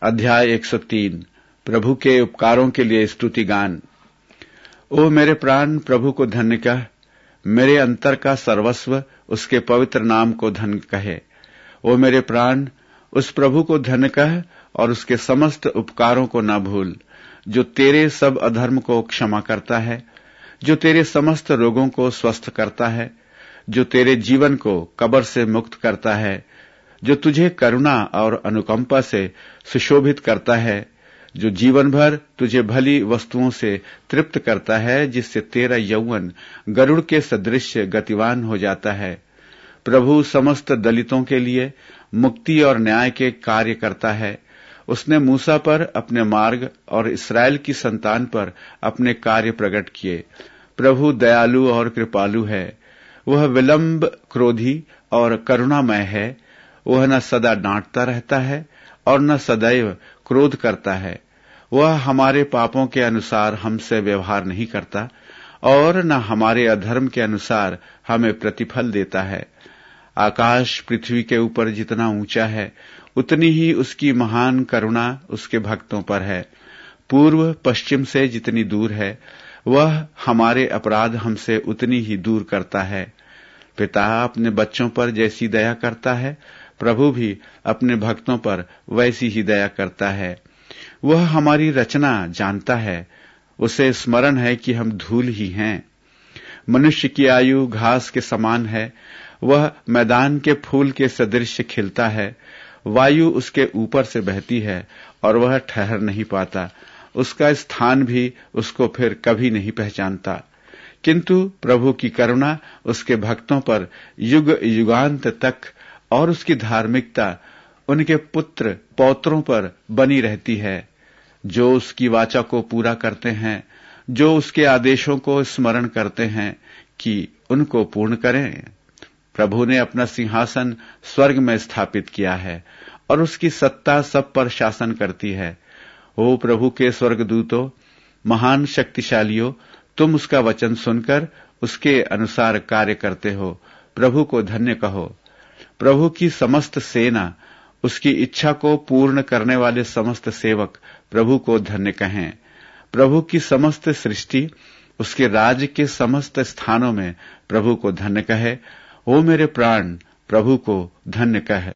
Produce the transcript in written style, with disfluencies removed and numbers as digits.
अध्याय 103। प्रभु के उपकारों के लिए स्तुति गान। ओ मेरे प्राण, प्रभु को धन्य कह, मेरे अंतर का सर्वस्व उसके पवित्र नाम को धन्य कहे। ओ मेरे प्राण, उस प्रभु को धन्य कह और उसके समस्त उपकारों को न भूल, जो तेरे सब अधर्म को क्षमा करता है, जो तेरे समस्त रोगों को स्वस्थ करता है, जो तेरे जीवन को कब्र से मुक्त करता है, जो तुझे करुणा और अनुकंपा से सुशोभित करता है, जो जीवन भर तुझे भली वस्तुओं से तृप्त करता है, जिससे तेरा यौवन गरुड़ के सदृश गतिवान हो जाता है। प्रभु समस्त दलितों के लिए मुक्ति और न्याय के कार्य करता है। उसने मूसा पर अपने मार्ग और इस्राएल की संतान पर अपने कार्य प्रकट किए। प्रभु दयालु और कृपालु है, वह विलंब क्रोधी और करुणामय है। वह न सदा डांटता रहता है और न सदैव क्रोध करता है। वह हमारे पापों के अनुसार हमसे व्यवहार नहीं करता और न हमारे अधर्म के अनुसार हमें प्रतिफल देता है। आकाश पृथ्वी के ऊपर जितना ऊंचा है, उतनी ही उसकी महान करुणा उसके भक्तों पर है। पूर्व पश्चिम से जितनी दूर है, वह हमारे अपराध हमसे उतनी ही दूर करता है। पिता अपने बच्चों पर जैसी दया करता है, प्रभु भी अपने भक्तों पर वैसी ही दया करता है। वह हमारी रचना जानता है, उसे स्मरण है कि हम धूल ही हैं। मनुष्य की आयु घास के समान है, वह मैदान के फूल के सदृश खिलता है। वायु उसके ऊपर से बहती है और वह ठहर नहीं पाता, उसका स्थान भी उसको फिर कभी नहीं पहचानता। किंतु प्रभु की करुणा उसके भक्तों पर युग युगांत तक और उसकी धार्मिकता उनके पुत्र पौत्रों पर बनी रहती है, जो उसकी वाचा को पूरा करते हैं, जो उसके आदेशों को स्मरण करते हैं कि उनको पूर्ण करें। प्रभु ने अपना सिंहासन स्वर्ग में स्थापित किया है और उसकी सत्ता सब पर शासन करती है। ओ प्रभु के स्वर्गदूतों, महान शक्तिशालियों, तुम उसका वचन सुनकर उसके अनुसार कार्य करते हो। प्रभु को धन्य कहो। प्रभु की समस्त सेना, उसकी इच्छा को पूर्ण करने वाले समस्त सेवक प्रभु को धन्य कहें। प्रभु की समस्त सृष्टि उसके राज्य के समस्त स्थानों में प्रभु को धन्य कहे। ओ मेरे प्राण, प्रभु को धन्य कह।